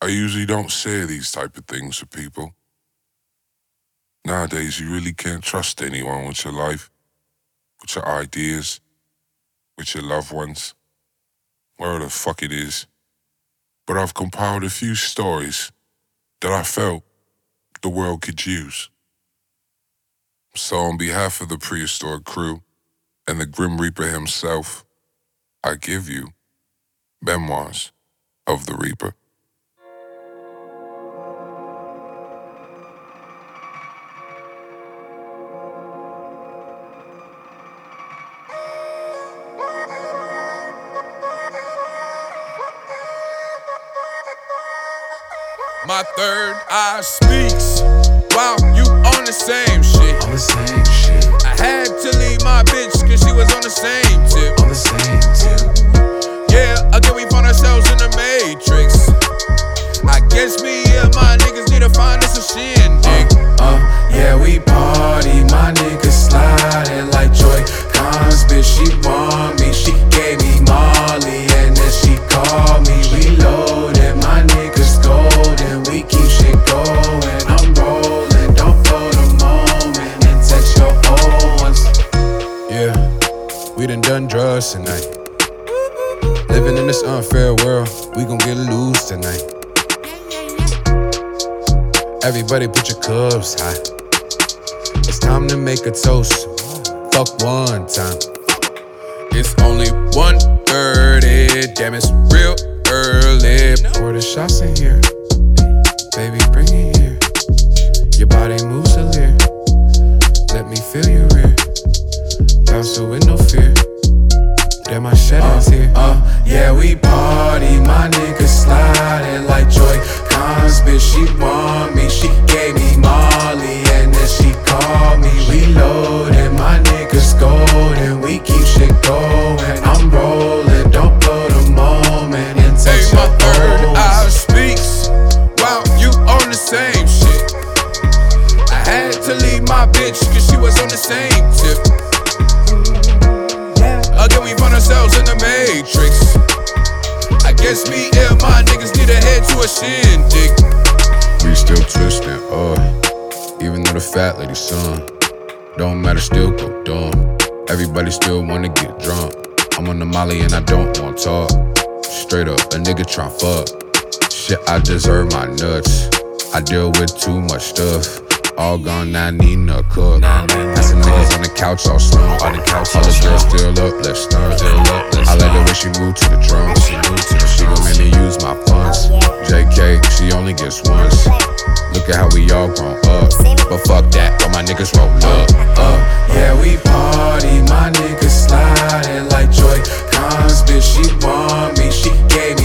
I usually don't say these type of things to people. Nowadays, you really can't trust anyone with your life, with your ideas, with your loved ones, wherever the fuck it is. But I've compiled a few stories that I felt the world could use. So on behalf of the Prehistoric crew and the Grim Reaper himself, I give you Memoirs of the Reaper. My third eye speaks. Wow, you on the same shit. On the same shit. I had to leave my bitch cause she was on the same tip. On the same tip. Yeah, again we found ourselves in the Matrix. I guess me and my niggas need to find us a shindig. Yeah, we party, my niggas sliding like Joy Cons, bitch, she want me, she gave me Molly, and then she called me, reloaded, my niggas golden, we keep shit going, I'm rolling, don't blow the moment, and text your old ones. Yeah, we done drugs tonight. Living in this unfair world, we gon' get loose tonight. Everybody put your cups high. It's time to make a toast. Fuck one time. It's only 1:30. Damn, it's real early. Pour the shots in here. Baby, bring it here. Your body moves a leer. Let me feel your rear. Bounce with no fear. Damn, my shedder's here. Yeah, we party, my niggas sliding like Joy Cons, bitch, she want me, she gave me Molly, and then she called me, reloaded, my niggas golden, we keep shit going, I'm rolling, don't blow the moment, and text Hey, my your third old eye ones. speaks. Wow, you on the same shit. I had to leave my bitch cause she was on the same tip. Again, we found ourselves in the Matrix. I guess me and my niggas need to head to a shindig. We still twisting, even though the fat lady son. Don't matter, still go dumb. Everybody still wanna get drunk. I'm on the molly and I don't want talk. Straight up, a nigga tryna fuck. Shit, I deserve my nuts. I deal with too much stuff. All gone, now I need a cook. Got some niggas on the couch all slump. All the girls still up, let's stunt. I like the way she moved to the drum. She gon' make me use my funds. JK, she only gets once. Look at how we all grown up. But fuck that, all my niggas roll up. Yeah, we party, my niggas sliding like Joy Cons, bitch, she want me, she gave me